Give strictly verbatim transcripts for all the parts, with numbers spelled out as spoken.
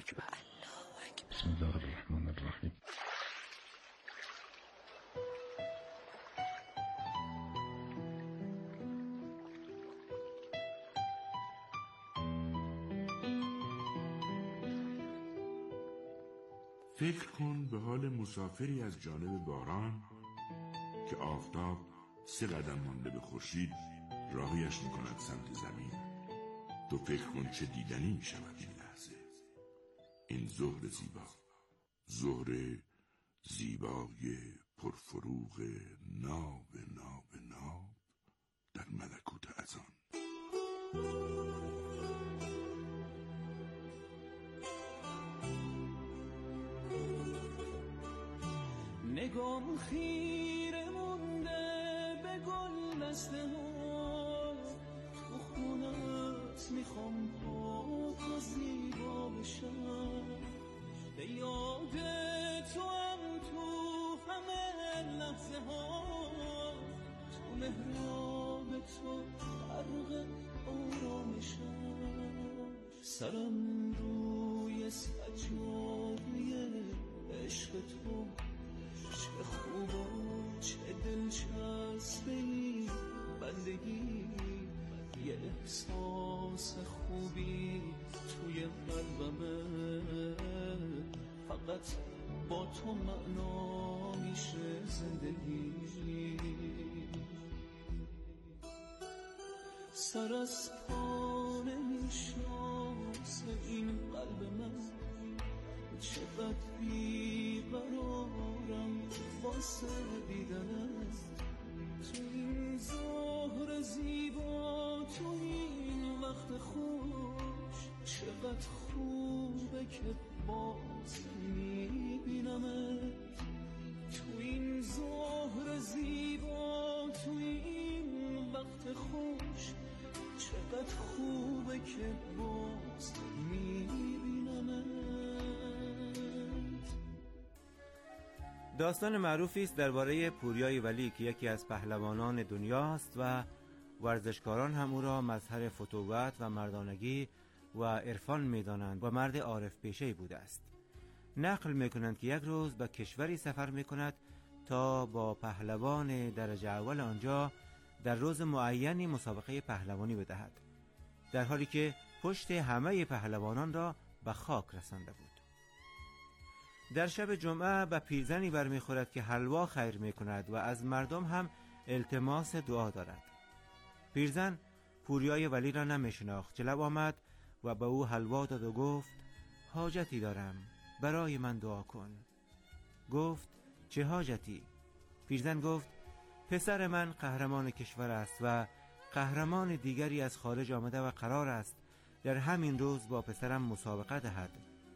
اکبر. الله اکبر. بسم الله الرحمن الرحیم. فکر کن به حال مسافری از جانب باران که آفتاب سه قدم مانده به خورشید راهیش میکند سمت زمین. تو فکر کن چه دیدنی میشود این لحظه. این ظهر زیبا، ظهر زیبای پرفروغ ناب ناب ناب در ملکوت اذان. نگام خیره مونده به گل دسته ها، تو خونت میخوام پاک و زیبا بشم، به یاد تو هم تو همه لحظه ها، تو محراب تو غرق آرامشم، سرم روی سجاده عشق تو، چه خوب و چه دلچسبه ای بندگی، یه احساس خوبی توی قلبمه، فقط با تو معنا میشه زندگی. سر از پا نمیشناسه این قلب من، چقدر بیقرارم واسه دیدنت، تو این ظهر زیبا، تو این وقت خوش، چقدر خوبه که باز میبینمت، تو این ظهر زیبا، تو این وقت خوش، چقدر خوبه که باز میبینمت. داستان معروفی است درباره پوریای ولی که یکی از پهلوانان دنیاست و ورزشکاران هم او را مظهر فتوت و مردانگی و عرفان می‌دانند و مرد عارف پیشه‌ای بوده است. نقل می‌کنند که یک روز به کشوری سفر می‌کند تا با پهلوان درجه اول آنجا در روز معینی مسابقه پهلوانی بدهد، در حالی که پشت همه پهلوانان را به خاک رسانده بود. در شب جمعه به پیرزنی برمیخورد که حلوا خیر میکند و از مردم هم التماس دعا دارد. پیرزن پوریای ولی را نمیشناخت. جلو آمد و به او حلوا داد و گفت حاجتی دارم، برای من دعا کن. گفت چه حاجتی؟ پیرزن گفت پسر من قهرمان کشور است و قهرمان دیگری از خارج آمده و قرار است در همین روز با پسرم مسابقه دهد.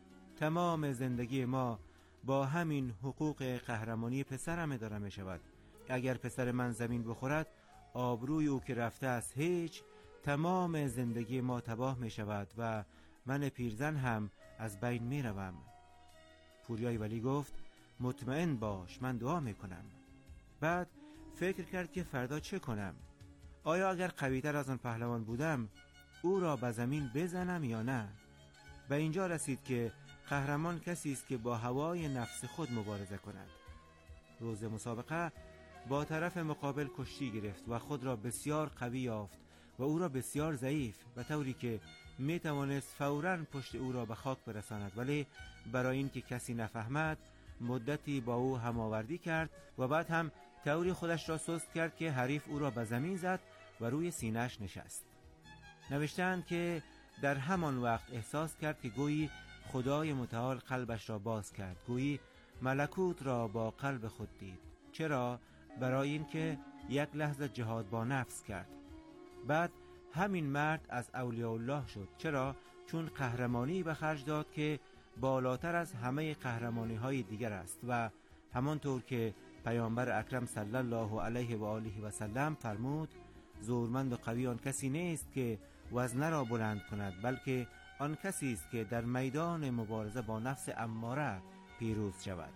تمام زندگی ما با همین حقوق قهرمانی پسرم اداره می شود. اگر پسر من زمین بخورد، آبروی او که رفته است هیچ، تمام زندگی ما تباه می شود و من پیرزن هم از بین می روم. پوریای ولی گفت مطمئن باش، من دعا می کنم. بعد فکر کرد که فردا چه کنم. آیا اگر قوی‌تر از آن پهلوان بودم او را به زمین بزنم یا نه؟ به اینجا رسید که قهرمان کسی است که با هوای نفس خود مبارزه کند. روز مسابقه با طرف مقابل کشتی گرفت و خود را بسیار قوی یافت و او را بسیار ضعیف، به طوری که می توانست فوراً پشت او را به خاک برساند، ولی برای اینکه کسی نفهمد مدتی با او هماوردی کرد و بعد هم طوری خودش را سست کرد که حریف او را به زمین زد و روی سینه‌اش نشست. نوشتند که در همان وقت احساس کرد که گویی خدای متعال قلبش را باز کرد، گویی ملکوت را با قلب خود دید. چرا؟ برای اینکه یک لحظه جهاد با نفس کرد. بعد همین مرد از اولیاء الله شد. چرا؟ چون قهرمانی به خرج داد که بالاتر از همه قهرمانی های دیگر است و همانطور که پیامبر اکرم صلی الله علیه و آله و سلم فرمود زورمند و قوی آن کسی نیست که وزنه را بلند کند، بلکه آن کسی است که در میدان مبارزه با نفس اماره پیروز شود.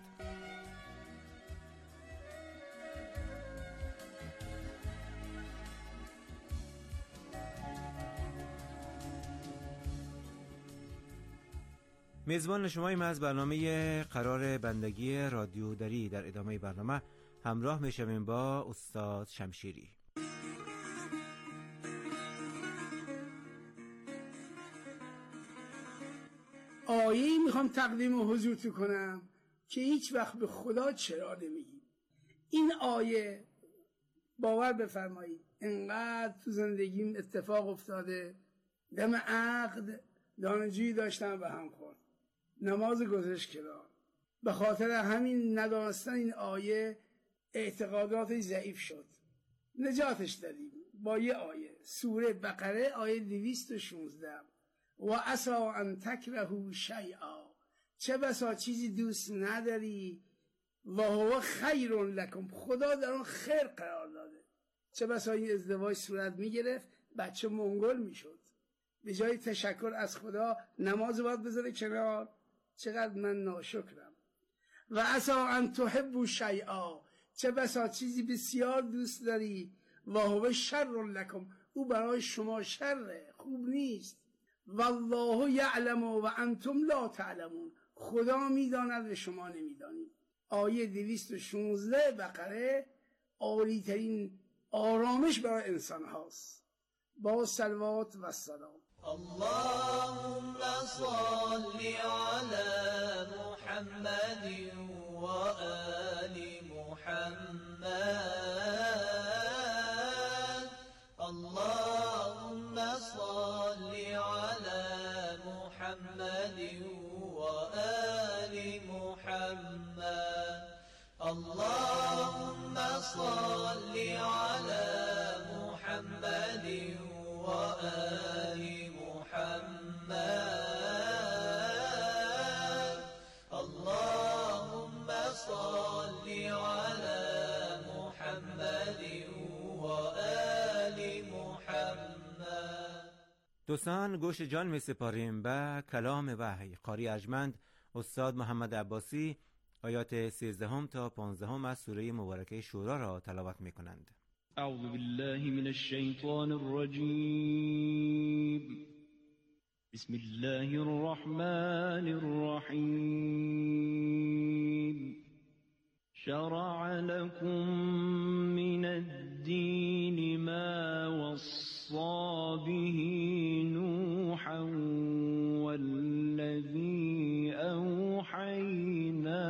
میزبان شماییم از برنامه قرار بندگی رادیو دری. در ادامه برنامه همراه میشویم با استاد شمشیری. آیه‌ای میخوام تقدیم حضورتون کنم که هیچ وقت به خدا چرا نمیگیم. این آیه باور بفرمایید انقدر تو زندگیم اتفاق افتاده، دم عقد دانشجویی داشتم و هم خورد، نماز گذاشت کنار، به خاطر همین ندانستن این آیه اعتقادات ضعیف شد، نجاتش دادیم با یه آیه سوره بقره آیه دویست و شانزده و عسى ان تکرهوا شیئا، چه بسا چیزی دوست نداری و هو خیر لکم، خدا در اون خیر قرار داده. چه بسا این ازدواج صورت میگرفت بچه منگل میشد، به جای تشکر از خدا نماز باید بذاره کنار، چقدر من ناشکرم. و عسى ان تحبوا شیئا، چه بسا چیزی بسیار دوست داری و هو شر لکم، او برای شما شره، خوب نیست. والله یعلم و انتم لا تعلمون، خدا میداند و شما نمیدانید. آیه دویست و شانزده بقره عالی ترین آرامش برای انسان هاست. با صلوات و سلام. اللهم صل على محمد و آل محمد. اللهم صل على محمد و آل محمد. اللهم صل على محمد و آل محمد. اللهم صل على محمد و آل محمد. دوستان گوش جان می سپاریم به کلام وحی. قاری ارجمند استاد محمد عباسی آیات سیزدهم تا پانزدهم از سوره مبارکه شورا را تلاوت می کنند. اعوذ بالله من الشیطان الرجیم. بسم الله الرحمن الرحیم. شرع لكم من الدين ما وصى به نوحا والذي أوحينا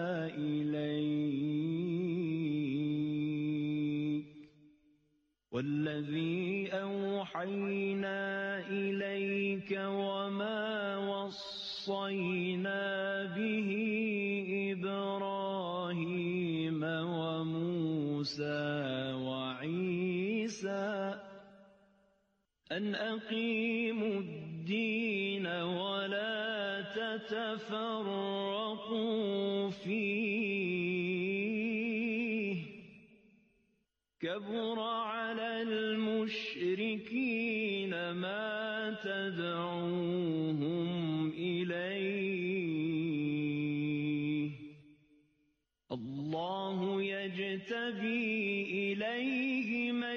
إليك والذي أوحينا إليك وما وصينا به إبراهيم وموسى وعيسى أن أقيموا الدين ولا تتفرقوا فيه كبر على المشركين ما تدعوهم إليه الله يجتبي إليه من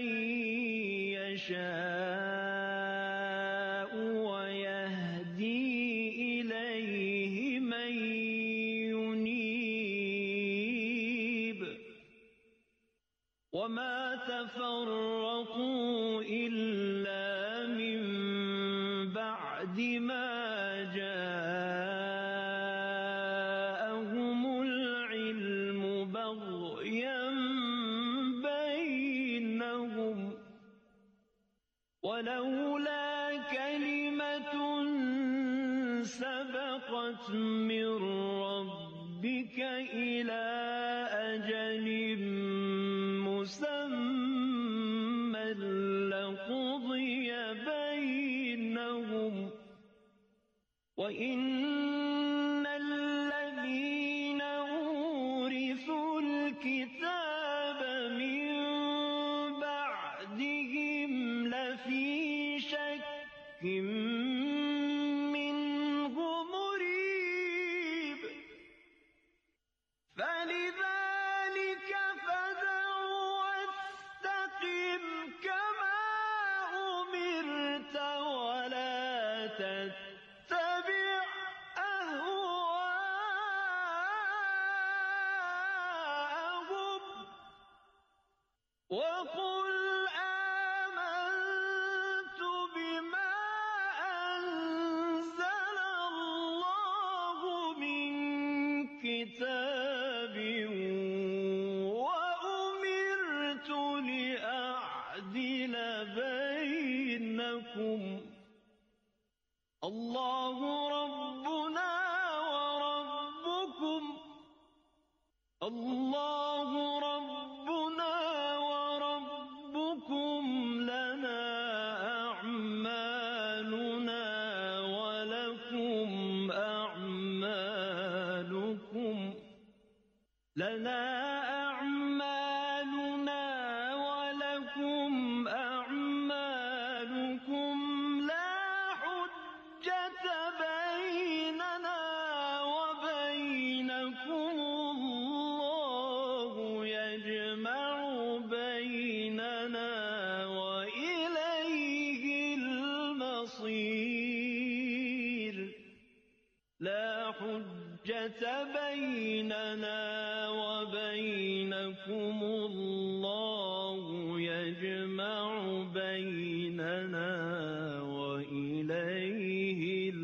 يشاء ويهدي إليه من ينيب وما تفرقوا إلا من بعد ما جاءهم العلم بغيا بينهم ولولا كلمة سبقت من ربك إلى أجل مسمى لقضي بينهم وإن الذين أورثوا الكتاب من بعدهم لفي شك منه مريب فلذلك فادع واستقم كما أمرت ولا تتبع الله ربنا وربكم الله ربنا وربكم لنا أعمالنا ولكم أعمالكم لنا أعمالنا ولكم أعمالكم لا حجة بيننا وبينكم الله يجمع بيننا وإليه المصير لا حجة بيننا وبينكم الله يجمع بيننا وإليه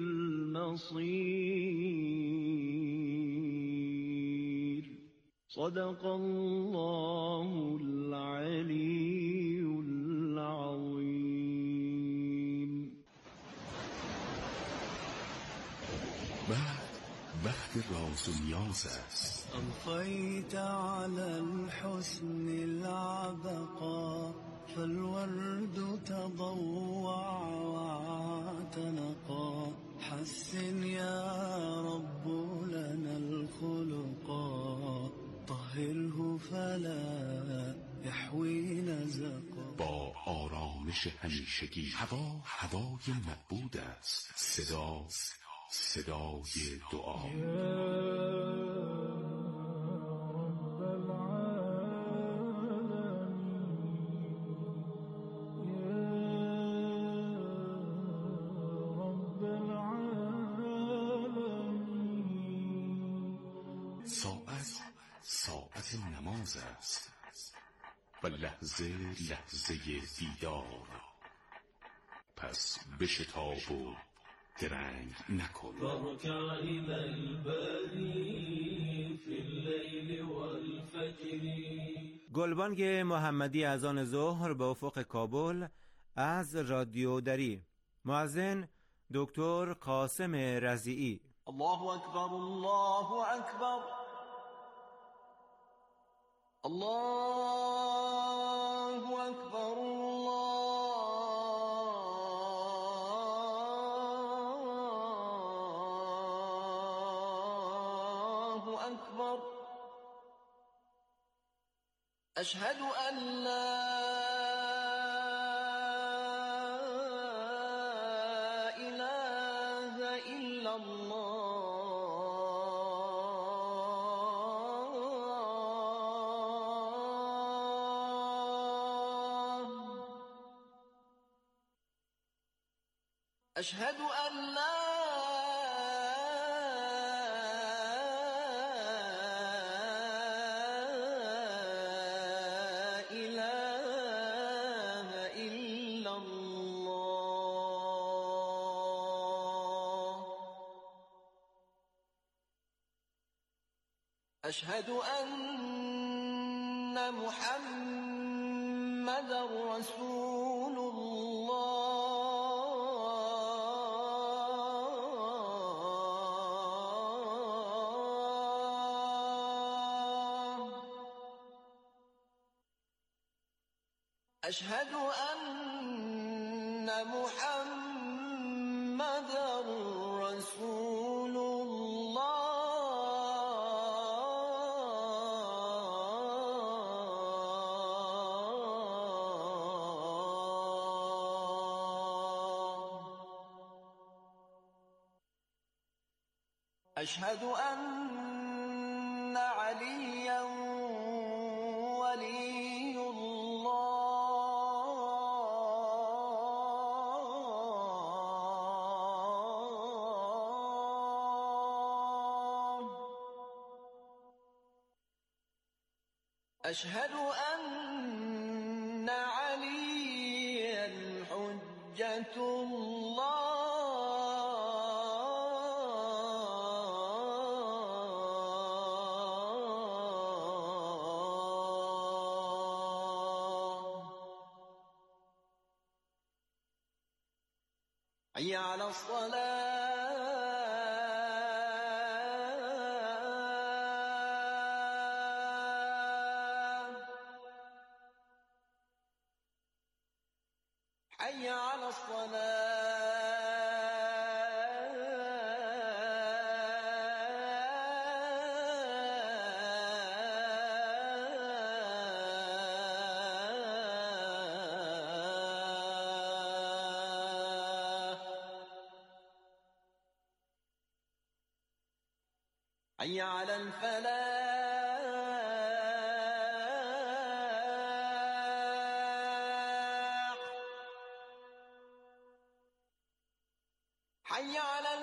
المصير صدق الله العلي العظيم. بعد وقت راز و نیاز است. أضفيت على الحسن العبقى فالورد تضوع واعتنقا حسن يا رب لنا الخلقا طهره فلا يحوي نزقا. با آرامش همیشگی هوا هوای مبعود است. صدا صدای دعا. ساعت ساعت نماز است و لحظه لحظه دیدار. پس بشتاب و درنگ نکن. فاركع إلى الباري في الليل والفجر. گلبانگ محمدی اذان ظهر به افق کابل از رادیو دری. مؤذن دکتر قاسم رضیعی. الله أكبر الله أكبر الله أكبر الله أكبر أشهد أن لا إله إلا الله أشهد أن لا إله إلا الله أشهد أن محمدا رسول الله أشهد أن محمدا رسول الله أشهد أن عليا ولي الله أشهد أن عليا حجة الله حي على الصلاة حي على حي على الفلاح حي على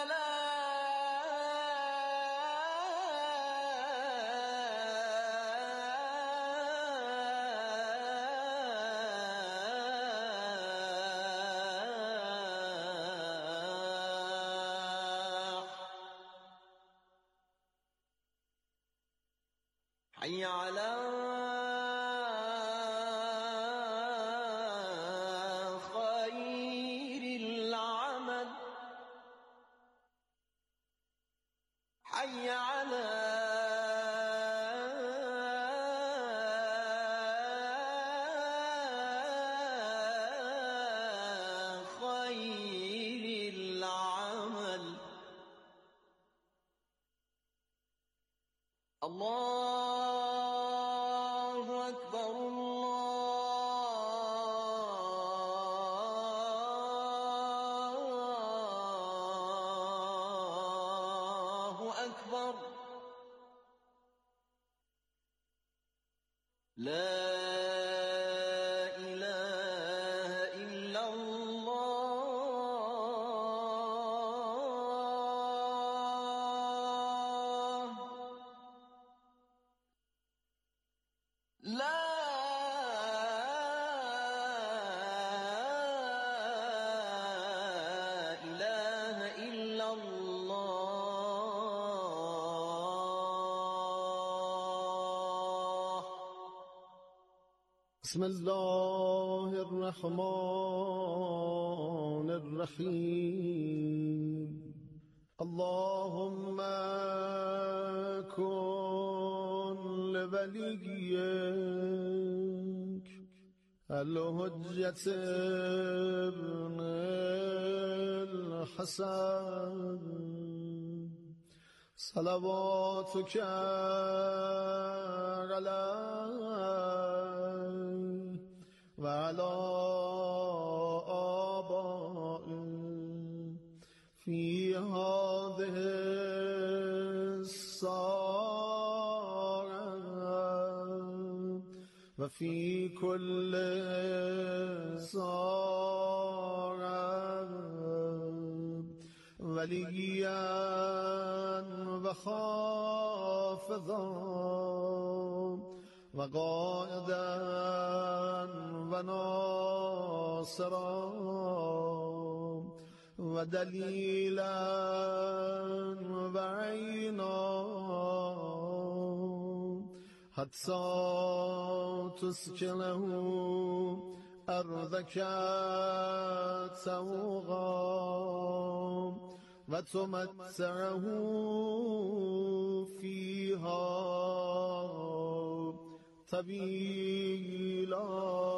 حي على خير العمل حي على خير العمل الله أكبر الله أكبر لا إله إلا الله لا إله إلا الله بسم الله الرحمن الرحيم اللهم كن لوليك الحجة ابن الحسن صلواتك عليه وعلى آبائه في هذه الساعة وفي كل ساعة وليا وخافضا وقائدا وناصرا ودليلا وعينا حتى تسكنه أرضك سوغا وتمتعه فيها طويلا.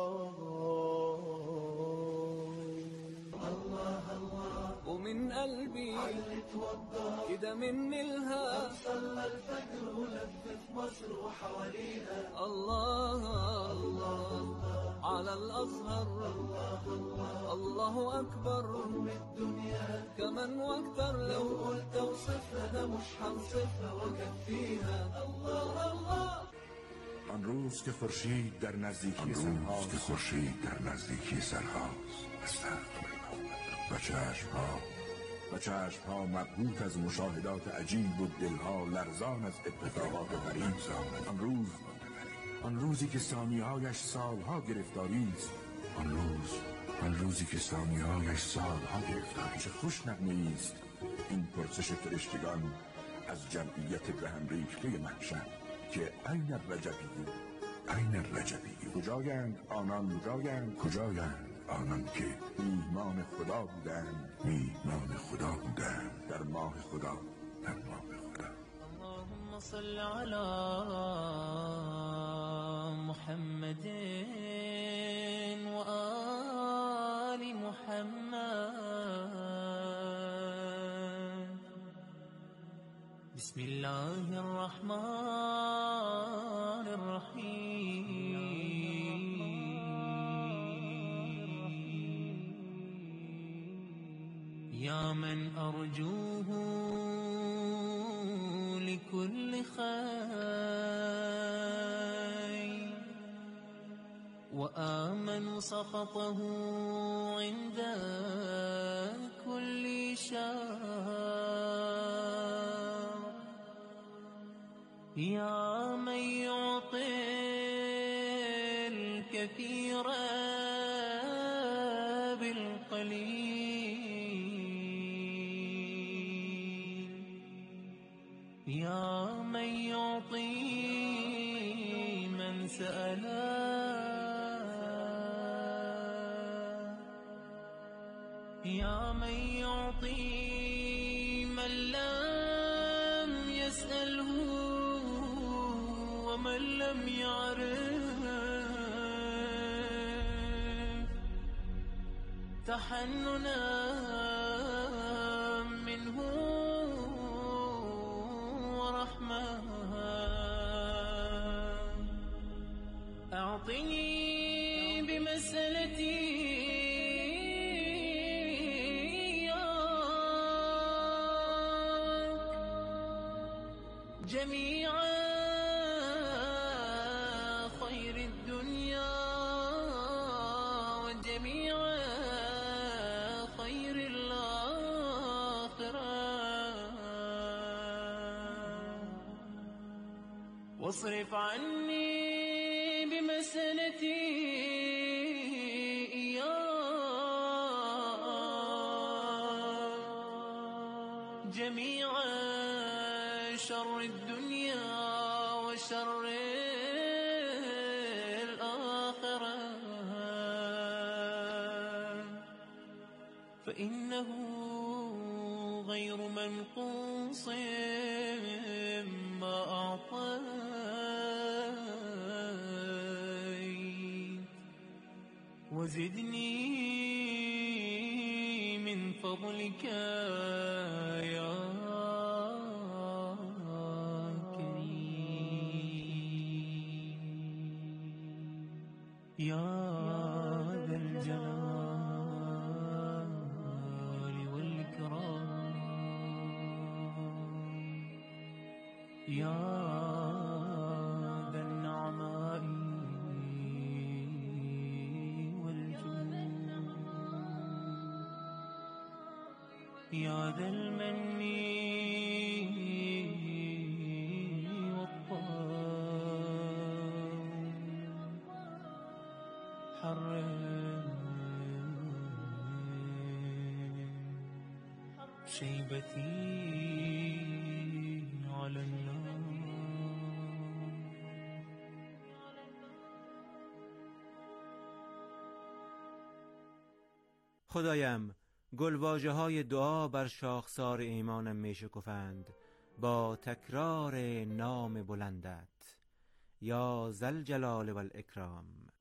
ومن قلبي كده مني الها صلى الفجر ولف مصر وحواليها. الله الله على الأزهر. الله الله الله أكبر. أم الدنيا كمان واكتر لو قلت اوصفها ده مش هنصفها وكفيها. الله الله. آن روز که خورشید در نزدیکی سرهاست که خورشید در نزدیکی سرهاست و چشم‌ها و چشم‌ها مبهوت از مشاهدات عجیب و دلها لرزان از اتفاقات غریب. آن روز آن روزی که ثانیه‌هایش سالها گرفتاری است. آن روز آن روزی که ثانیه‌هایش سالها گرفتاری. چه خوش نغمه‌ای است این پرسش فرشتگان از جمعیت به هم ریخته محشر که این الرجبی این الرجبی کجایند آنان کجایند کجایند آنان که ایمان خدا بودند ایمان خدا بودند در ماه خدا در ماه خدا. اللهم صل على محمد و آل محمد. بسم الله الرحمن الرحیم. یا من ارجوه لكل خير وآمن سخطه عند كل شر. يا من يعطي الكثير بالقليل. يا من يعطي من سأل. يا من يعطي من لم يسأله ومن لم يعرف. تحننا منه ورحمة. أعطني بمسألتي جميع خير الدنيا وجميع خير الآخرة. واصرف عني بمسألتي إياه جميع شر الدنيا وشر الآخرة. فإنه غير منقوص ما أعطيت. وزدني من فضلك يا يا ذا الجلال والإكرام. يا ذا النعماء والجود. يا ذا المن شيبتي على النار. خدایم گلواژه های دعا بر شاخسار ایمانم می شکفند با تکرار نام بلندت یا ذل جلال و الاکرام.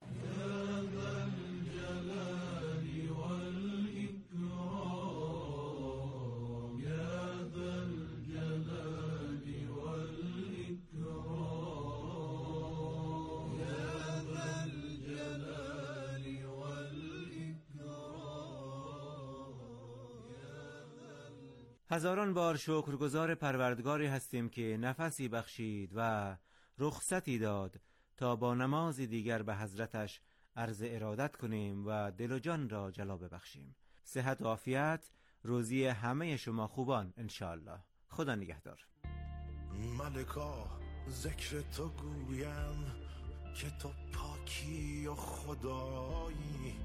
هزاران بار شکرگزار پروردگاری هستیم که نفسی بخشید و رخصتی داد تا با نمازی دیگر به حضرتش عرض ارادت کنیم و دل و جان را جلا ببخشیم. صحت و عافیت روزی همه شما خوبان انشاءالله. خدا نگهدار. ملکا ذکر تو گویم که تو پاکی و خدایی.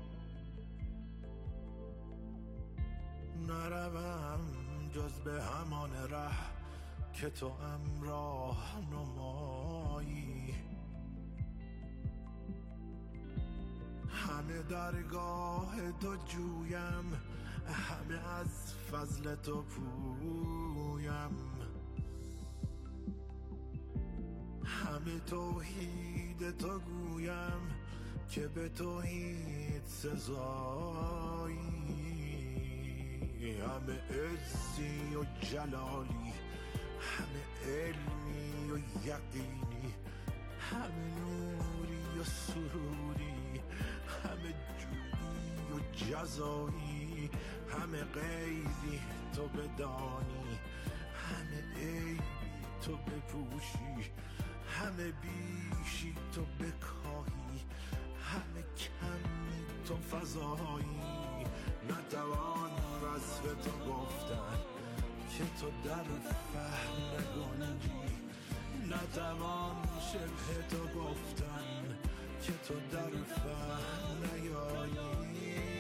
نروم جز به همان ره که تو امراه نمایی. همه درگاه تو جویم، همه از فضل تو پویم، همه توحید تو گویم که به توحید سزایی، همه عزی و جلالی، همه علمی و یقینی، همه نوری و سروری، همه جودی و جزایی، همه غیبی تو بدانی، همه عیبی تو بپوشی، همه بیشی تو بکاهی، همه کمی تو فضایی. نتوان وصف تو گفتن که تو در فهم نگنجی، نتوان شبه تو گفتن که تو در فهم نیایی.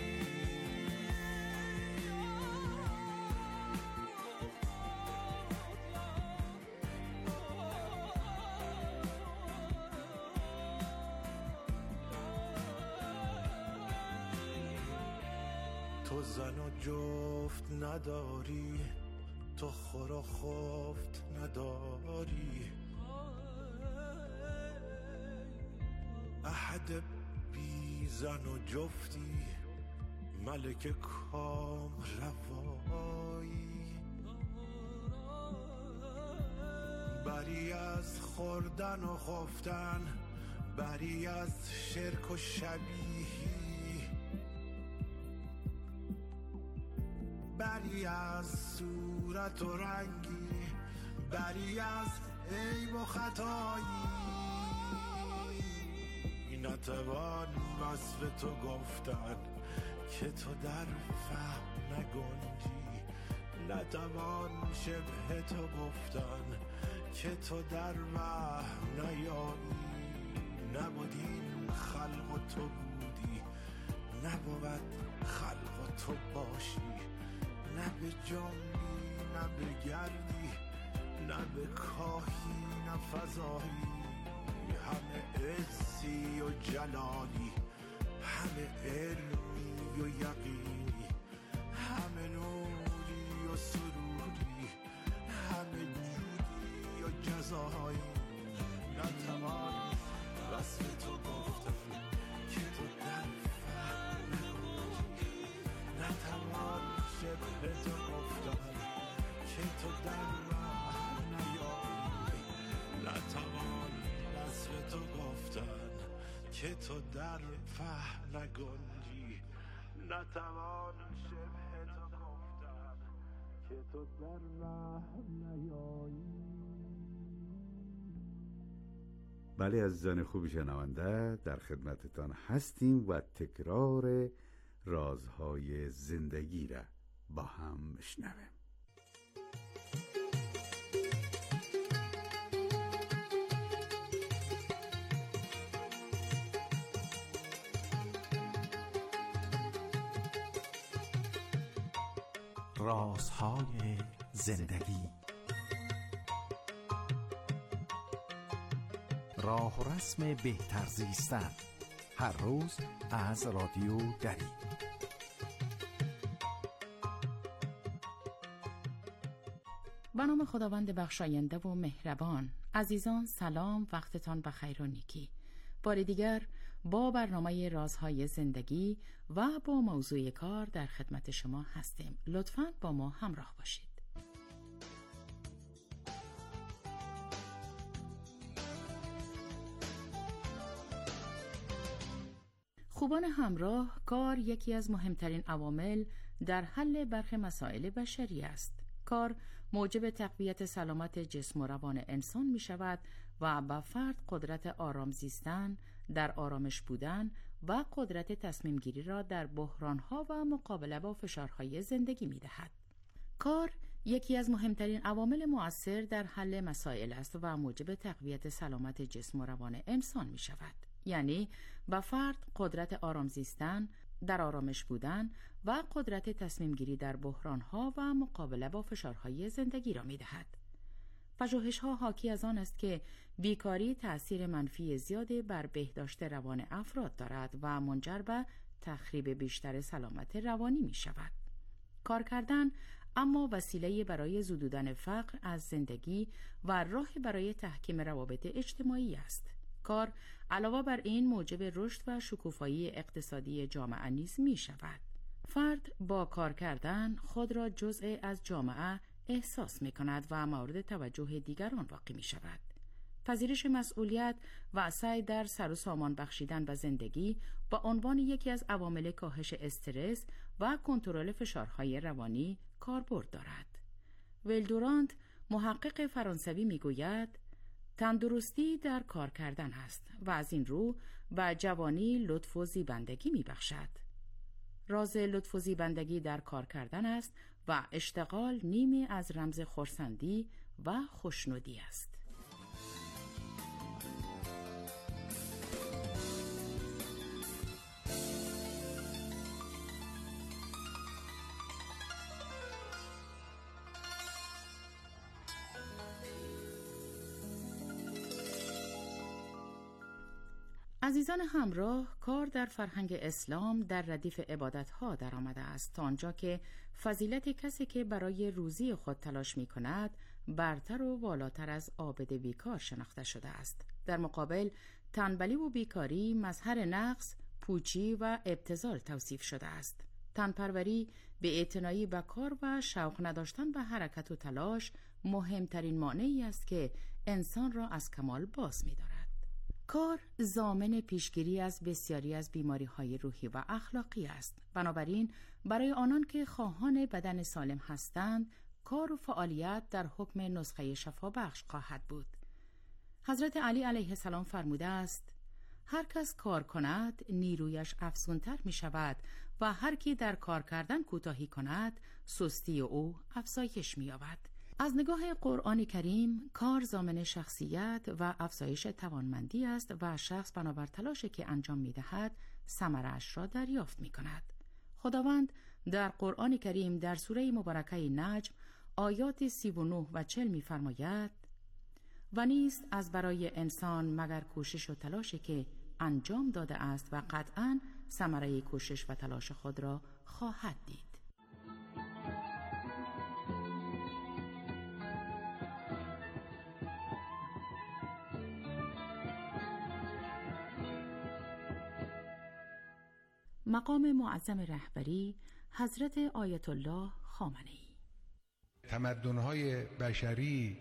تو زن و جفت نداری، تو خور و خفت نداری، احد بی زن و جفتی، ملک کام روایی، بری از خوردن و خفتن، بری از شرک و شبیهی، بری از صورت و رنگی، بری از عیب و خطایی. نتوان وصف تو گفتن که تو در فهم نگنجی، نتوان شبه تو گفتن که تو در وهم نیایی. نبودین خلق و تو بودی، نبود خلق و تو باشی، نه به جنبی نه به گردی، نه به کاهی نه فضایی، همه عزی و جلالی، همه علمی و یقینی، همه نوری و سروری، همه جودی و جزایی. نتوان وصف تو گفتن که تو در فهم نگنجی، نتوان شبه تو گفتن که تو در وهم نیایی. نتوان وصف تو گفتن که تو در فهم نگنجی، نتوان شبه تو گفتن که تو در وهم نیایی. بله عزیزان خوبی شنونده، در خدمتتان هستیم و تکرار رازهای زندگی را با هم بشنویم. رازهای زندگی، راه و رسم بهتر زیستن، هر روز از رادیو دری. به نام خداوند بخشاینده و مهربان. عزیزان سلام، وقتتان بخیر و نیکی. بار دیگر با برنامه رازهای زندگی و با موضوع کار در خدمت شما هستیم. لطفاً با ما همراه باشید. خوبان همراه، کار یکی از مهمترین عوامل در حل برخی مسائل بشری است. کار موجب تقویت سلامت جسم و روان انسان می شود و به فرد قدرت آرام زیستن، در آرامش بودن و قدرت تصمیم گیری را در بحرانها و مقابله با فشارهای زندگی می دهد. کار یکی از مهمترین عوامل مؤثر در حل مسائل است و موجب تقویت سلامت جسم و روان انسان می شود. یعنی به فرد قدرت آرام زیستن، در آرامش بودن و قدرت تصمیم گیری در بحرانها و مقابله با فشارهای زندگی را می دهد. پژوهش‌ها حاکی از آن است که بیکاری تأثیر منفی زیادی بر بهداشت روان افراد دارد و منجر به تخریب بیشتر سلامت روانی می شود. کار کردن اما وسیله برای زدودن فقر از زندگی و راه برای تحکیم روابط اجتماعی است. کار علاوه بر این موجب رشد و شکوفایی اقتصادی جامعه نیز می شود. فرد با کار کردن خود را جزء از جامعه احساس می کند و مورد توجه دیگران واقع می شود. پذیرش مسئولیت و سعی در سر و سامان بخشیدن به زندگی با عنوان یکی از عوامل کاهش استرس و کنترل فشارهای روانی کاربرد دارد. ولدورانت محقق فرانسوی میگوید تندرستی در کار کردن است و از این رو به جوانی لطف و زیبندگی میبخشد. راز لطف و زیبندگی در کار کردن است و اشتغال نیمی از رمز خرسندی و خوشنودی است. عزیزان همراه، کار در فرهنگ اسلام در ردیف عبادت‌ها در آمده است تا آنجا که فضیلت کسی که برای روزی خود تلاش می‌کند برتر و والاتر از عابد بیکار شناخته شده است. در مقابل تنبلی و بیکاری مظهر نقص، پوچی و ابتذال توصیف شده است. تنپروری، بی‌اعتنایی به کار و شوق نداشتن به حرکت و تلاش مهمترین مانعی است که انسان را از کمال باز می‌دارد. کار ضامن پیشگیری از بسیاری از بیماری‌های روحی و اخلاقی است. بنابراین برای آنان که خواهان بدن سالم هستند، کار و فعالیت در حکم نسخه شفابخش خواهد بود. حضرت علی علیه السلام فرموده است: هر کس کار کند نیرویش افزونتر می شود و هر کی در کار کردن کوتاهی کند سستی او افزایش می یابد. از نگاه قرآن کریم کار ضامن شخصیت و افزایش توانمندی است و شخص بنابر تلاشی که انجام می دهد ثمره‌اش را دریافت می کند. خداوند در قرآن کریم در سوره مبارکه نجم آیات سی و نه و چل می فرماید: و نیست از برای انسان مگر کوشش و تلاشی که انجام داده است و قطعاً ثمره کوشش و تلاش خود را خواهد دید. مقام معظم رهبری حضرت آیت الله خامنه‌ای. تمدن‌های بشری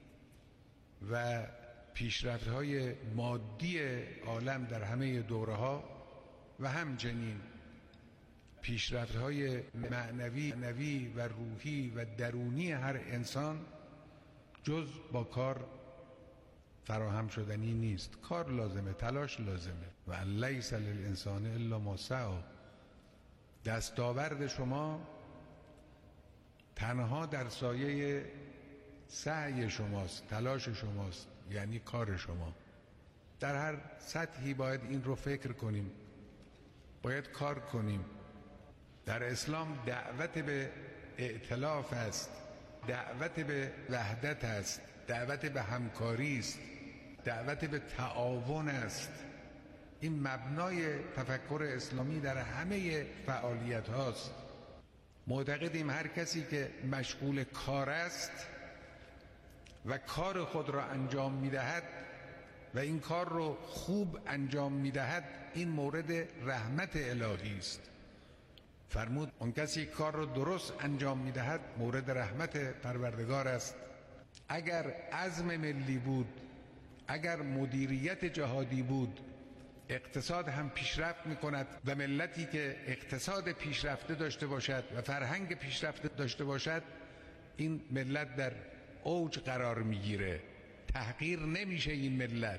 و پیشرفت‌های مادی عالم در همه دوره‌ها و همچنین پیشرفت‌های معنوی معنوی و روحی و درونی هر انسان جز با کار فراهم شدنی نیست. کار لازمه، تلاش لازمه. و لیس للانسان الا ما سعی. دستاورد شما تنها در سایه سعی شماست، تلاش شماست، یعنی کار شما. در هر سطحی باید این رو فکر کنیم، باید کار کنیم. در اسلام دعوت به ائتلاف است، دعوت به وحدت است، دعوت به همکاری است، دعوت به تعاون است. این مبنای تفکر اسلامی در همه فعالیت هاست. معتقدیم هر کسی که مشغول کار است و کار خود را انجام می‌دهد و این کار رو خوب انجام می‌دهد، این مورد رحمت الهی است. فرمود اون کسی کار رو درست انجام می‌دهد مورد رحمت پروردگار است. اگر عزم ملی بود، اگر مدیریت جهادی بود، اقتصاد هم پیشرفت می‌کند و ملتی که اقتصاد پیشرفته داشته باشد و فرهنگ پیشرفته داشته باشد، این ملت در اوج قرار می‌گیره، تحقیر نمیشه این ملت.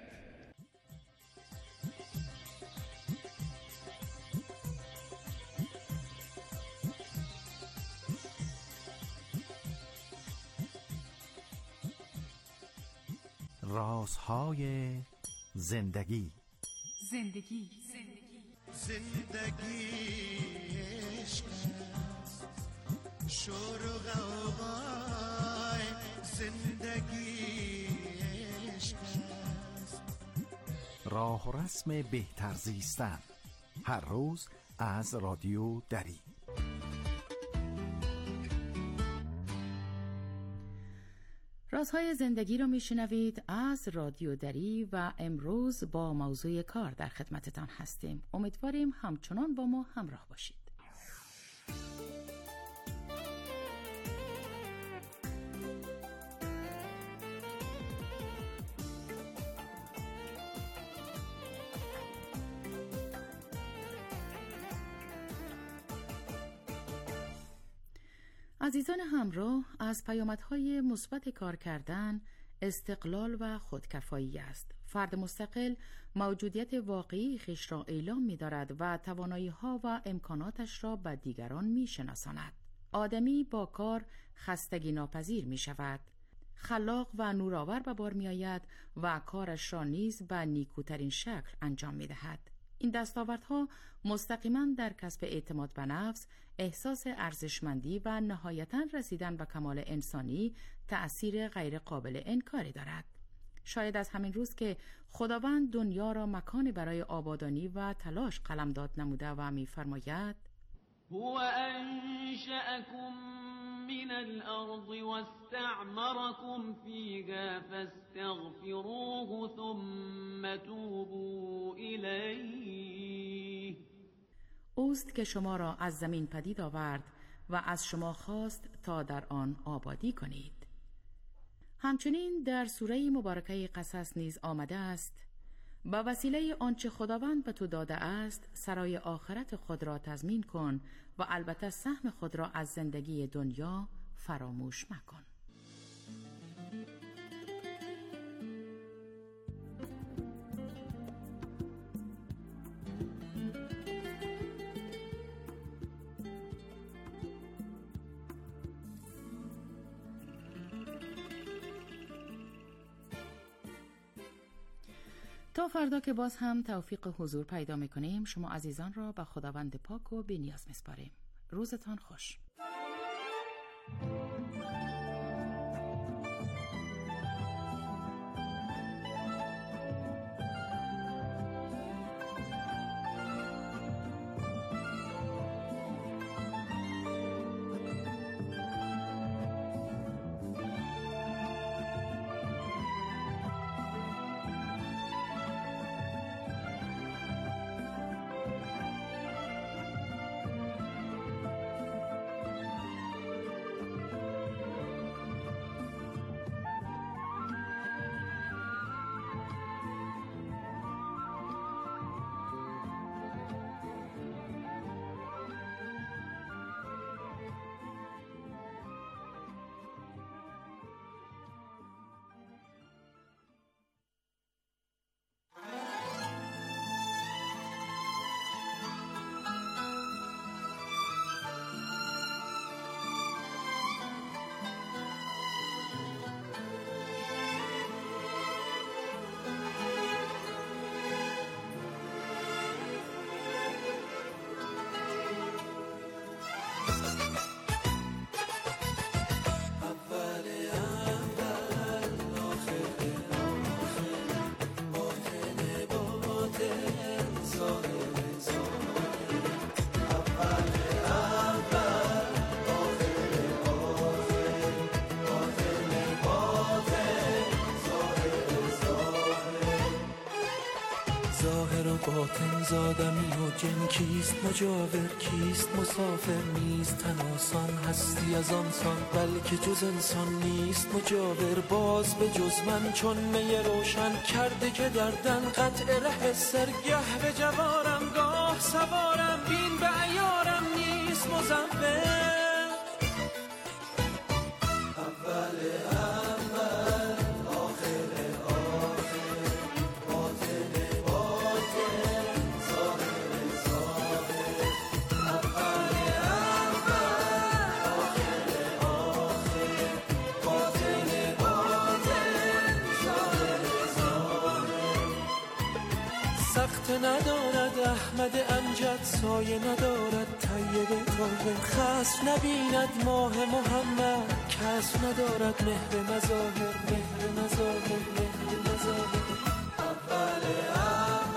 رازهای زندگی. زندگی زندگی عشق شور و غوغای زندگی راه و رسم بهتر زیستن. هر روز از رادیو دری. رازهای زندگی رو میشنوید از رادیو دری و امروز با موضوع کار در خدمتتان هستیم. امیدواریم همچنان با ما همراه باشید. عزیزان همراه، از پیامدهای مثبت کار کردن استقلال و خودکفایی است. فرد مستقل موجودیت واقعی خویش را اعلام می‌دارد و توانایی‌ها و امکاناتش را به دیگران می‌شناساند. آدمی با کار خستگی ناپذیر می‌شود، خلاق و نورآور به بار می‌آید و کارش را نیز به نیکوترین شکل انجام می‌دهد. این دستاوردها مستقیما در کسب اعتماد به نفس، احساس ارزشمندی و نهایتاً رسیدن به کمال انسانی تأثیر غیر قابل انکاری دارد. شاید از همین روز که خداوند دنیا را مکانی برای آبادانی و تلاش قلمداد نموده و می‌فرماید: هو انشأکم من الارض واستعمرکم فیها فاستغفروه ثم توبوا الیه. اوست که شما را از زمین پدید آورد و از شما خواست تا در آن آبادی کنید. همچنین در سوره مبارکه قصص نیز آمده است: با وسیله آنچه خداوند به تو داده است سرای آخرت خود را تضمین کن و البته سهم خود را از زندگی دنیا فراموش مکن. تا فردا که باز هم توفیق حضور پیدا میکنیم، شما عزیزان را به خداوند پاک و بی‌نیاز میسپاریم. روزتان خوش. باطن زادمی و جن کیست مجاور کیست مسافر نیست تن آسان هستی از آنسان بلکه جز انسان نیست مجاور باز به جز من چون می روشن کرده که دردن قطع ره سرگه به جوارم گاه سوارم بین به عیارم نیست مزور اول اول آخر آخر باطن باطن ظاهر ظاهر اول اول آخر آخر باطن باطن ظاهر ظاهر سخت ندارد احمد امجد سایه ندارد طیب طاهر خصف نبیند ماه محمد کسب ندارد مهر مظاهر مهر مظاهر مهر مظاهر اول اول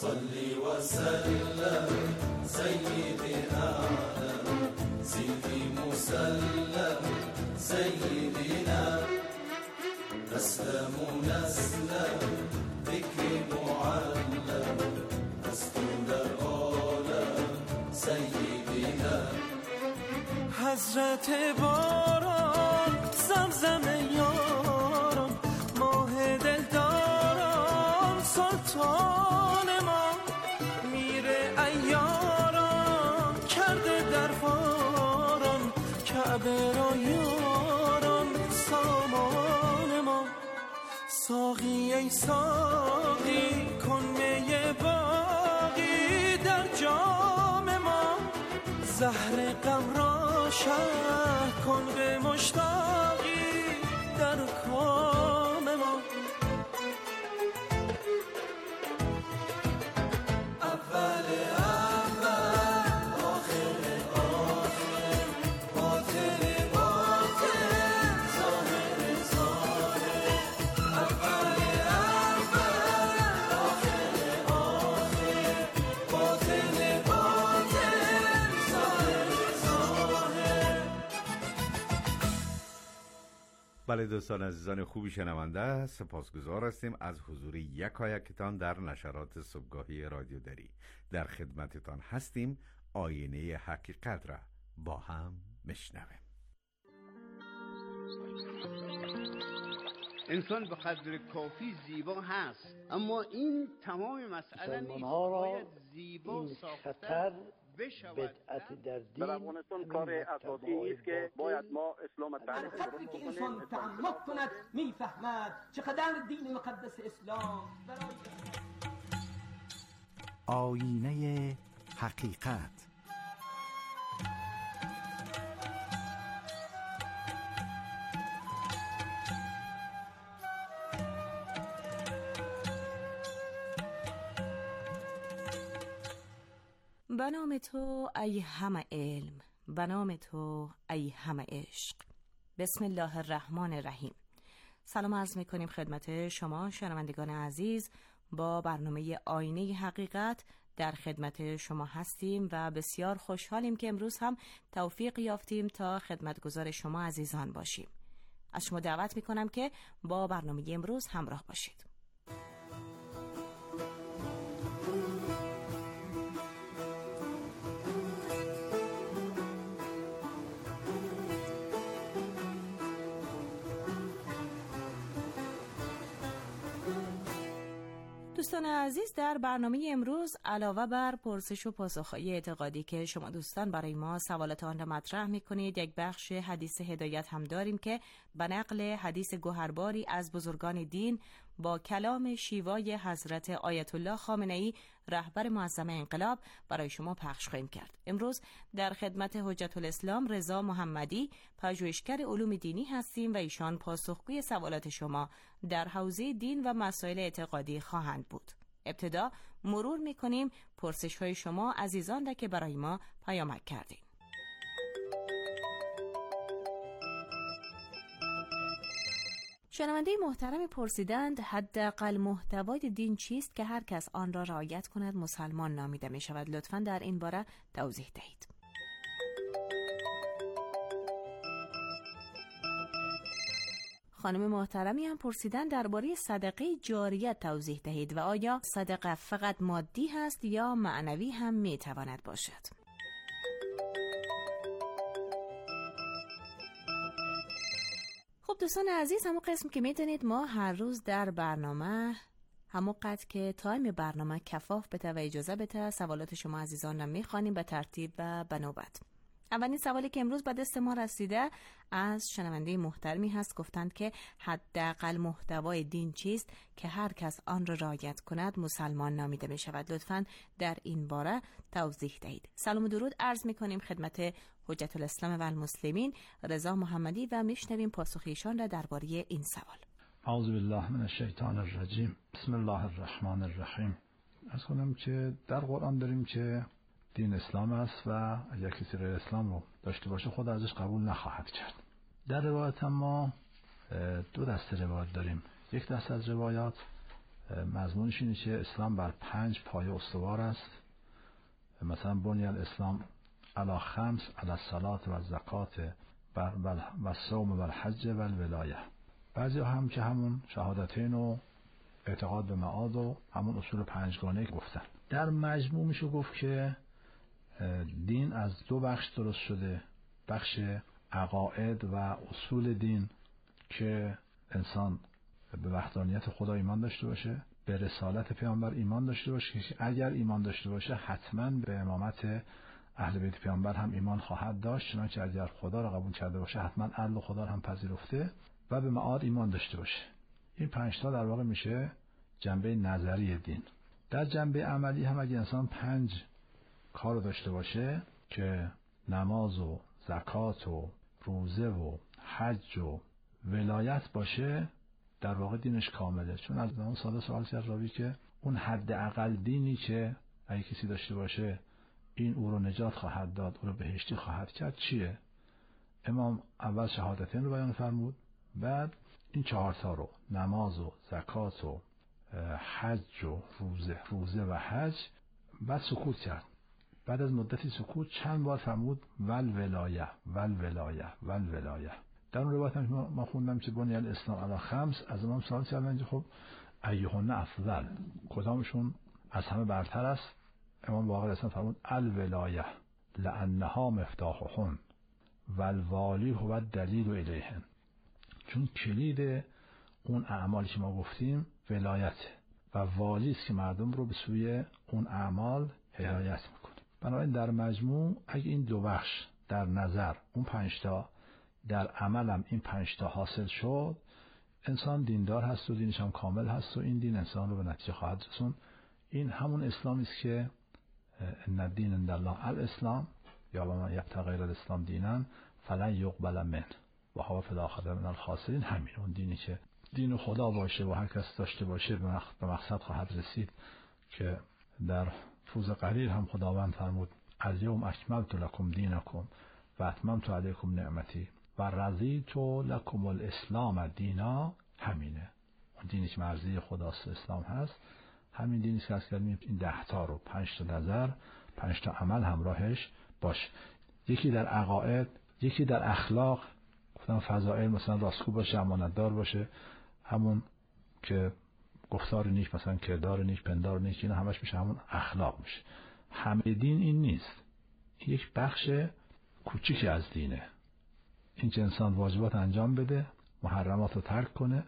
صلي وسلم سيدي أعلم سيدي مسلم سيدنا أسلم نسلم ذكر معلم أسطول العالم سيدنا حضرت باران زمزم یاران ماه دلداران سلطان ما میره ایاران کرده درباران کعبه را یاران سامان ما ساقی ای ساقی کن می باقی در جام ما زهر غم را شرح کن به مشتاقی در کام ما اول اول آخر آخر باطن باطن ظاهر ظاهر اول اول آخر آخر باطن باطن ظاهر ظاهر. بله دوستان عزیزان خوبی شنونده، سپاسگزار هستیم از حضور یکایکتان در نشرات صبحگاهی رادیو دری. در خدمتتان هستیم. آینه حقیقت را با هم میشنویم. انسان به قدر کافی زیبا هست، اما این تمام مسئله نیست. باید زیبا ساختن بشود. بدعت در دین در افغانستان کار اساسی است که باید ما اسلام تعریف وقتی که انسان تعمق کند میفهمد چقدر دین مقدس اسلام برای آینه حقیقت. به نام تو ای همه علم، به نام تو ای همه عشق. بسم الله الرحمن الرحیم. سلام عرض میکنیم خدمت شما شنوندگان عزیز. با برنامه آینه حقیقت در خدمت شما هستیم و بسیار خوشحالیم که امروز هم توفیق یافتیم تا خدمتگزار شما عزیزان باشیم. از شما دعوت میکنم که با برنامه امروز همراه باشید. دوستان عزیز، در برنامه امروز علاوه بر پرسش و پاسخ‌های اعتقادی که شما دوستان برای ما سوالات آن را مطرح می‌کنید، یک بخش حدیث هدایت هم داریم که به نقل حدیث گوهرباری از بزرگان دین با کلام شیوای حضرت آیت الله خامنه‌ای رهبر معظم انقلاب برای شما پخش خواهیم کرد. امروز در خدمت حجت الاسلام رضا محمدی، پژوهشگر علوم دینی هستیم و ایشان پاسخگوی سوالات شما در حوزه دین و مسائل اعتقادی خواهند بود. ابتدا مرور می‌کنیم پرسش‌های شما عزیزان را که برای ما پیامک کردید. شنونده محترم پرسیدند حداقل محتوای دین چیست که هر کس آن را رعایت کند مسلمان نامیده می شود؟ لطفاً در این باره توضیح دهید. خانم محترمی هم پرسیدند درباره صدقه جاریه توضیح دهید و آیا صدقه فقط مادی هست یا معنوی هم می تواند باشد؟ خب دوستان عزیز، همون قسم که میدونید ما هر روز در برنامه همون قدر که تایم برنامه کفاف بده و اجازه بده سوالات شما عزیزان را میخوانیم به ترتیب و به نوبت. اولین سوالی که امروز به دست ما رسیده از شنونده محترمی هست. گفتند که حداقل محتوای دین چیست که هر کس آن را رعایت کند مسلمان نامیده می شود؟ لطفاً در این باره توضیح دهید. سلام و درود عرض می کنیم خدمت حجت الاسلام و المسلمین رضا محمدی و میشنویم پاسخ ایشان را درباره این سوال. اعوذ بالله من الشیطان الرجیم. بسم الله الرحمن الرحیم. از کنم که در قرآن داریم که دین اسلام است و اگر کسی غیر اسلام رو داشته باشه خود ازش قبول نخواهد کرد. در روایت ما دو دسته روایت داریم. یک دسته از روایات مضمونش اینه که اسلام بر پنج پایه استوار است. مثلا بنی الاسلام علی خمس علی الصلاة و الزکات و الصوم و الحج و الولایه. بعضی هم که همون شهادتین و اعتقاد به معاد و همون اصول پنجگانه گفتن. در مجموع میشه گفت که دین از دو بخش درست شده. بخش عقاید و اصول دین که انسان به وحدانیت خدا ایمان داشته باشه، به رسالت پیامبر ایمان داشته باشه که اگر ایمان داشته باشه حتما به امامت اهل بیت پیامبر هم ایمان خواهد داشت، چنانچه اگر خدا را قبول کرده باشه حتما عدل خدا را هم پذیرفته و به معاد ایمان داشته باشه. این پنج تا در واقع میشه جنبه نظری دین. در جنبه عملی هم اگه انسان پنج کار داشته باشه که نماز و زکات و روزه و حج و ولایت باشه، در واقع دینش کامله. چون از اون ساده سوال کرد راوی که اون حد اقل دینی که اگه کسی داشته باشه این او رو نجات خواهد داد، او رو بهشتی خواهد کرد چیه؟ امام اول شهادتین رو بیان فرمود، بعد این چهار تا رو، نماز و زکات و حج و روزه روزه و حج، بعد سکوت کرد. بعد از مدتی سکوت چند بار فرمود ول ولایه ول ولایه ول ولایه. در اون روایت هم ما خوندم که بنی الاسلام علی خمس، از امام سوال کردن که خب ایهن افضل، کدامشون از همه برتر است؟ امام باقر اسلام فرمود الولایه لانها مفتاحهن والوالی هو الدلیل الیهن. چون کلید اون اعمالی که ما گفتیم ولایت و والی است که مردم رو به سوی اون اعمال هدایت میکنه. بنابراین در مجموع اگه این دو بخش در نظر اون پنج تا، در عمل هم این پنج تا حاصل شد، انسان دیندار هست و دینش هم کامل هست و این دین انسان رو به نتیجه خواهد رسوند. این همون اسلامی است که ان الدین عند الله الاسلام یا من یبتغی غیر الاسلام دینا فلن یقبل منه و هو فی الاخره من الخاسرین. همین اون دینی که دین خدا باشه و هر کس داشته باشه به مقصد خواهد رسید، که در فوز قلیل هم خداوند فرمود الیوم اکملت لکم دینکم و اتممت علیکم نعمتی و رضیت لکم الاسلام دینا. همینه اون دینی که مرضی خداست، اسلام هست. همین دینی که از کردیم این ده تا رو، پنج تا نظر، پنج تا عمل همراهش باشه. یکی در عقاید، یکی در اخلاق، گفتم فضائل مثلا راستگو باشه، امانتدار باشه، همون که گفتار نیک، مثلا کردار نیک، پندار نیک، اینا همش میشه همون اخلاق میشه. همه دین این نیست، این یک بخش کوچیکی از دینه. این که انسان واجبات انجام بده، محرمات رو ترک کنه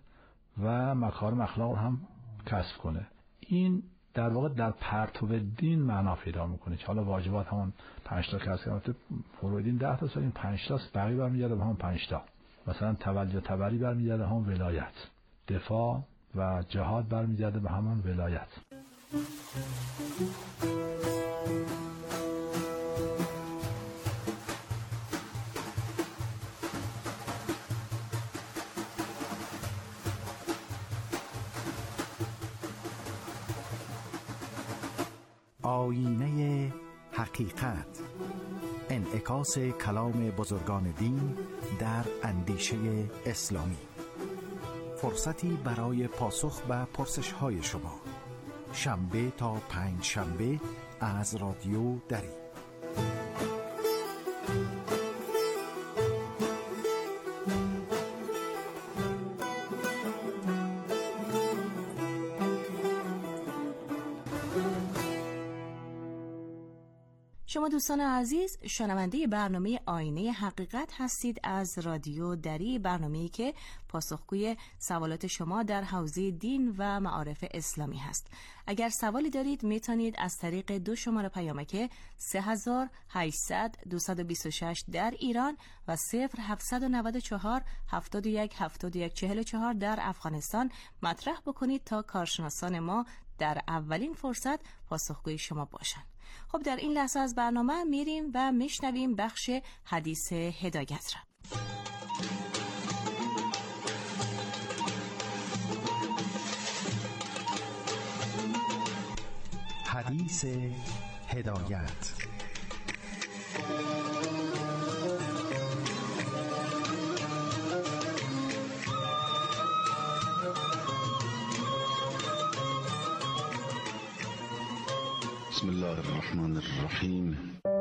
و مکارم اخلاق رو هم کسب کنه، این در واقع در پرتو دین معنا پیدا میکنه. که حالا واجبات همون پنج تا کسب کنه، فروع دین ده تا، این پنج تاست، بقیه برمیگرده به همون پنج تا. مثلا تولی و تبری برمیگرده همون ولایت، دفاع و جهاد برمیگرده به همون ولایت. آیینه حقیقت، انعکاس کلام بزرگان دین در اندیشه اسلامی. فرصتی برای پاسخ به پرسش‌های شما، شنبه تا پنج شنبه از رادیو دری. شما دوستان عزیز شنونده برنامه آینه حقیقت هستید از رادیو دری، برنامه‌ای که پاسخگوی سوالات شما در حوزه دین و معارف اسلامی هست. اگر سوالی دارید میتونید از طریق دو شماره پیامک سه هزار و هشتصد دویست و بیست و شش در ایران و صفر هفتصد و نود و چهار هفتاد و یک هفتاد و یک چهل و چهار در افغانستان مطرح بکنید تا کارشناسان ما در اولین فرصت پاسخگوی شما باشند. خب در این لحظه از برنامه میریم و میشنویم بخش حدیث هدایت را. حدیث هدایت. بسم الله الرحمن الرحیم.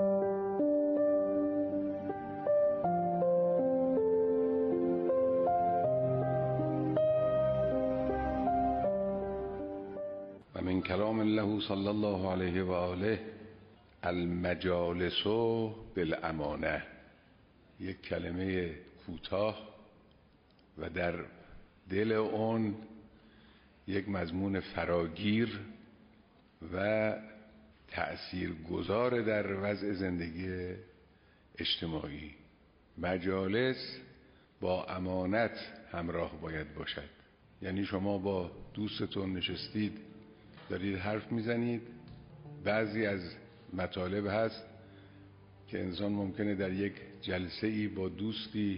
و من کلام الله صلی الله علیه و آله المجالس بالامانه، یک کلمه کوتاه و در دل اون یک مضمون فراگیر و تأثیرگذار در وضع زندگی اجتماعی. مجالس با امانت همراه باید باشد. یعنی شما با دوستتون نشستید دارید حرف میزنید، بعضی از مطالب هست که انسان ممکنه در یک جلسه ای با دوستی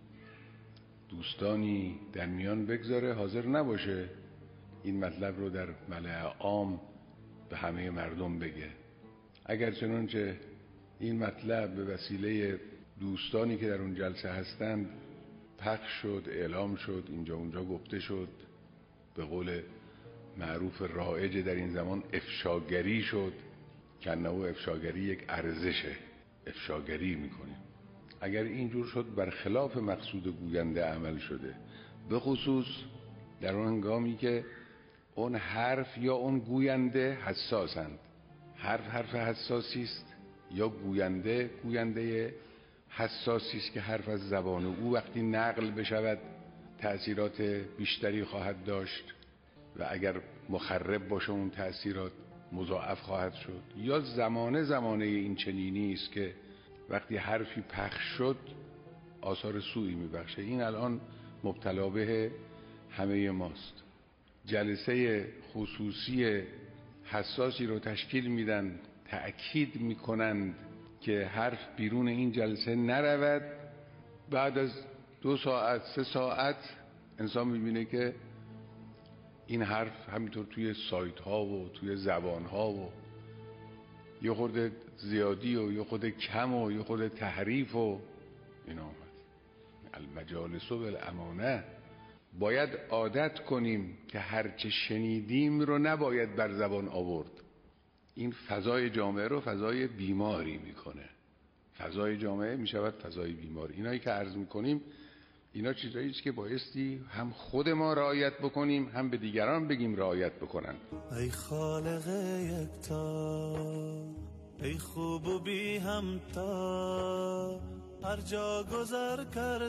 دوستانی در میان بگذاره، حاضر نباشه این مطلب رو در ملأ عام به همه مردم بگه. اگر چنانچه این مطلب به وسیله دوستانی که در اون جلسه هستند پخش شد، اعلام شد، اینجا اونجا گفته شد، به قول معروف رایج در این زمان افشاگری شد، کنه و افشاگری یک ارزشه، افشاگری میکنیم. اگر اینجور شد برخلاف مقصود گوینده عمل شده، به خصوص در اون هنگامی که اون حرف یا اون گوینده حساسند. حرف حرف حساسی است یا گوینده گوینده حساسی است که حرف از زبان او وقتی نقل بشود تأثیرات بیشتری خواهد داشت و اگر مخرب باشه اون تأثیرات مضاعف خواهد شد. یا زمانه زمانه این چنینی است که وقتی حرفی پخش شد آثار سوئی میبخشه. این الان مبتلا به همه ماست. جلسه خصوصی حساسی رو تشکیل میدن، تأکید میکنند که حرف بیرون این جلسه نرود. بعد از دو ساعت سه ساعت انسان میبینه که این حرف همینطور توی سایت ها و توی زبان ها و یه خورده زیادی و یه خورده کم و یه خورده تحریف و اینا آمد. المجالس بالامانه. باید عادت کنیم که هرچه شنیدیم رو نباید بر زبان آورد. این فضای جامعه رو فضای بیماری میکنه. فضای جامعه میشود فضای بیماری. اینایی که عرض میکنیم اینا چیزایی است که بایستی هم خود ما رعایت بکنیم هم به دیگران بگیم رعایت بکنن. ای خالق یکتا، ای خوب و بی همتا، هر جا گذر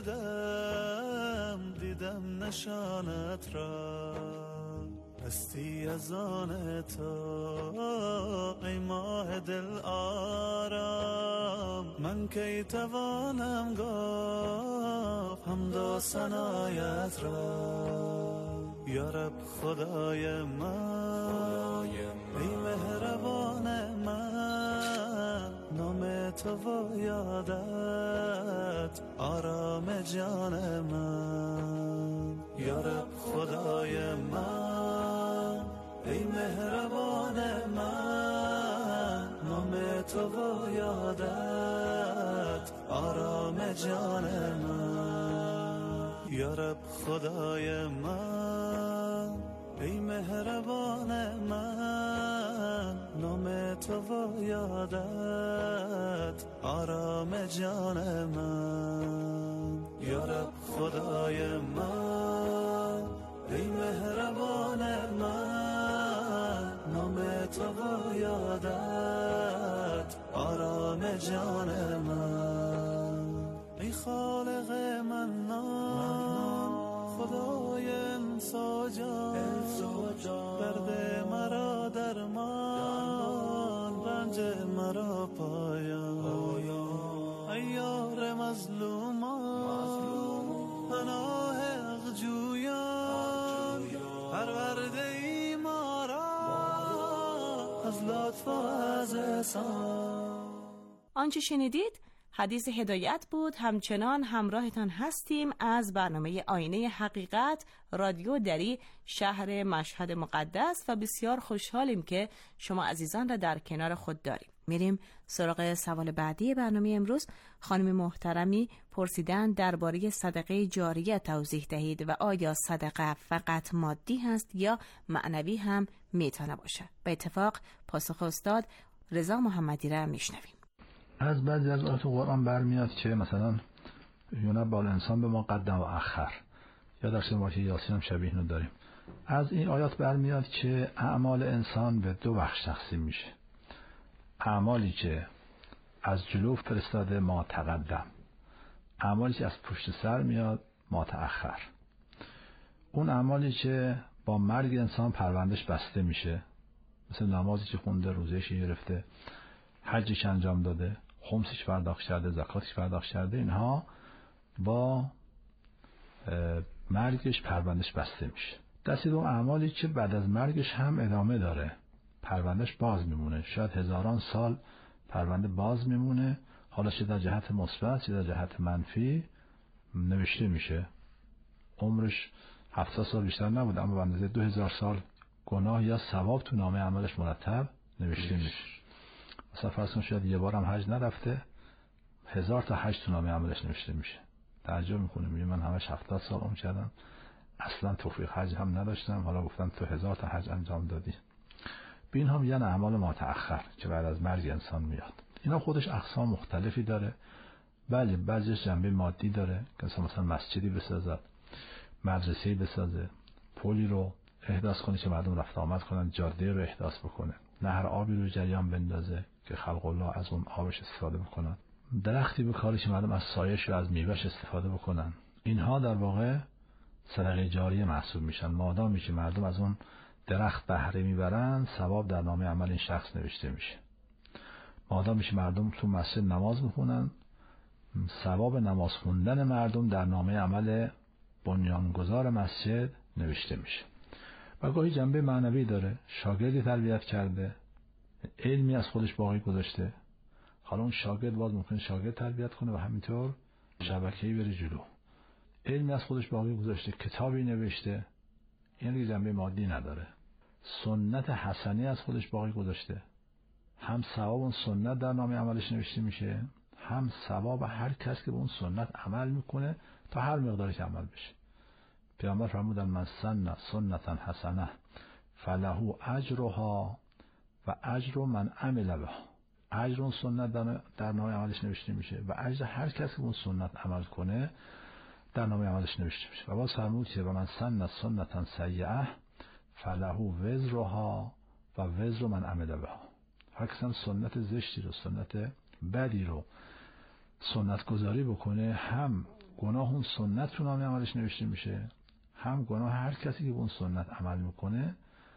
کردم دیدم نشانت را، هستی از آن تو ای ماه دل آرام، من کی توانم گفت حمد و ثنایت را. یا رب خدای من ای مهربان من، نام تو و یادت آرام جان من. یا رب خدای من ای مهربان من، نام تو و یادت آرام جان من. یا رب خدای من ای مهربان من، نام تو و یادت آرام جان من. یا رب خدای من ای مهربان من، نام تو و یادت آرام جان من. ای خالق منان، خدای انسا جان، درد مرا درمان، رنج مرا پایان. ای یار مظلومان، پناه اغجویان، پرورده ای ما را از لطف و از احسان. آنچه شنیدید حدیث هدایت بود. همچنان همراهتان هستیم از برنامه آینه حقیقت رادیو دری شهر مشهد مقدس و بسیار خوشحالیم که شما عزیزان را در کنار خود داریم. میریم سراغ سوال بعدی برنامه امروز. خانم محترمی پرسیدن درباره صدقه جاریه توضیح دهید و آیا صدقه فقط مادی هست یا معنوی هم میتونه باشه؟ به اتفاق پاسخ استاد رضا محمدی را میشنویم. از بعضی از آیات قرآن برمیاد که مثلا یونب بال انسان به ما قدم و اخر، یا در سورة یاسین هم شبیه اینو داریم. از این آیات برمیاد که اعمال انسان به دو بخش تقسیم میشه. اعمالی که از جلو فرستاده ما تقدم، اعمالی که از پشت سر میاد ما تأخر. اون اعمالی که با مرگ انسان پروندهش بسته میشه، مثل نمازی که خونده، روزهش گرفته، حجی که انجام داده، خمسش پرداخت کرده، زکاتش پرداخت کرده، اینها با مرگش پروندهش بسته میشه. دستی دو اعمالی که بعد از مرگش هم ادامه داره، پروندهش باز میمونه، شاید هزاران سال پرونده باز میمونه، حالا چه در جهت مثبت چه در جهت منفی نوشته میشه. عمرش هفتاد سال بیشتر نبوده اما به اندازه دو هزار سال گناه یا ثواب تو نامه عملش مرتب نوشته میشه. مثلا فرض کن شاید یه بار هم حج نرفته، هزار تا حج تو نامه عملش نوشته میشه. تعجب میکنه، میگه من همش هفتاد سال عمر کردم، اصلا توفیق حج هم نداشتم، حالا گفتن تو هزار تا حج انجام دادی. این هم یعنی اعمال ما تأخر که بعد از مرگ انسان میاد. اینا خودش اقسام مختلفی داره. بله بعضیش جنبه مادی داره که مثلا مسجدی بسازد، مدرسه‌ای بسازه، پلی رو احداث کنه که مردم رفت آمد کنن، جاده رو احداث بکنه، نهر آبی رو جریان بندازه که خلق الله از اون آبش استفاده بکنن، درختی بکاره که مردم از سایش و از میوهش استفاده بکنن. اینها در واقع صدقه جاریه محسوب میشن. مادامی که مردم از اون درخت بهره میبرن، ثواب در نامه عمل این شخص نوشته میشه. مادامی که مردم تو مسجد نماز میخونن، ثواب نماز خوندن مردم در نامه عمل بنیانگذار مسجد نوشته میشه. و گاهی جنبه معنوی داره. شاگردی تربیت کرده، علمی از خودش باقی گذاشته، حالا اون شاگرد باز ممکن شاگرد تربیت کنه و همینطور شبکه‌ای بره جلو. علمی از خودش باقی گذاشته، کتابی نوشته، این جنبه مادی نداره. سنت حسنی از خودش باقی گذاشته، هم ثواب اون سنت در نامه عملش نوشته میشه، هم ثواب هر کس که به اون سنت عمل میکنه تا هر مقداری که عمل بشه. پیامبر فرمودن من سن سنتا حسنه فله اجرها و اجر من عمل بها. اجر اون سنت در نامه عملش نوشته میشه و اجر هر کسی که اون سنت عمل کنه در نامه عملش نوشته میشه. و باز فرمود که و من سن سنتا سیئه فله وزرها و وزر من عمل بها. هر کسی سنت زشتی رو، سنت بدی رو سنت گذاری بکنه، هم گناه اون سنت تو نامه عملش نوشته میشه، هم گناه هر کسی که به اون سنت عمل میکنه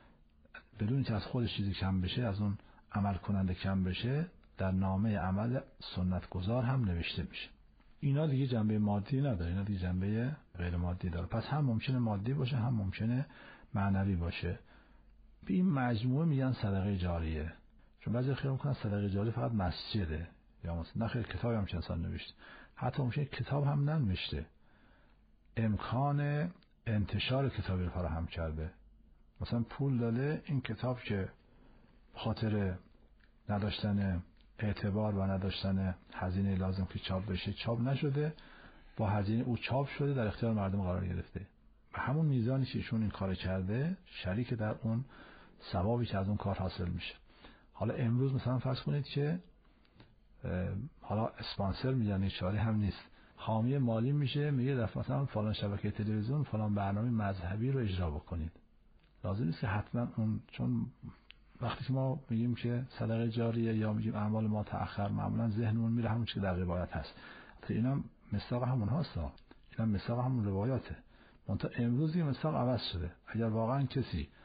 بدون اینکه از خودش چیزی کم بشه، از اون عمل کننده کم بشه، در نامه عمل سنت گذار هم نوشته میشه. اینا دیگه جنبه مادی نداره، اینا دیگه جنبه غیر مادی داره. پس هم ممکنه مادی باشه، هم ممکنه معنوی باشه. به این مجموعه میگن صدقه جاریه. چون بعضی خیال میکنن صدقه جاریه فقط مسجده، یا مثلا نخیر کتابی هم چه انسان نوشته، حتی ممکنه کتاب هم ننوشته، امکان انتشار کتابی رو فراهم کرده، مثلا پول داده این کتاب که خاطر نداشتن اعتبار و نداشتن هزینه لازم که چاپ بشه چاپ نشده، با هزینه او چاپ شده، در اختیار مردم قرار گرفته و همون میزانی که ایشون این کار کرده شریک در اون ثوابی که از اون کار حاصل میشه. حالا امروز مثلا فرض کنید که حالا اسپانسر میگن، چاره هم نیست، حامی مالی میشه، میگه دفعه مثلا فلان شبکه تلویزیون فلان برنامه مذهبی رو اجرا بکنید. لازم نیست که حتما اون، چون وقتی که ما میگیم که صدقه جاریه یا میگیم اعمال ما تأخر، معمولا ذهنمون میره همون چیزی که در روایت هست. اینا مصداق همون هست، اینا مصداق همون روایاته. منتها امروز این مصداق عوض شده. اگر واقعا کسی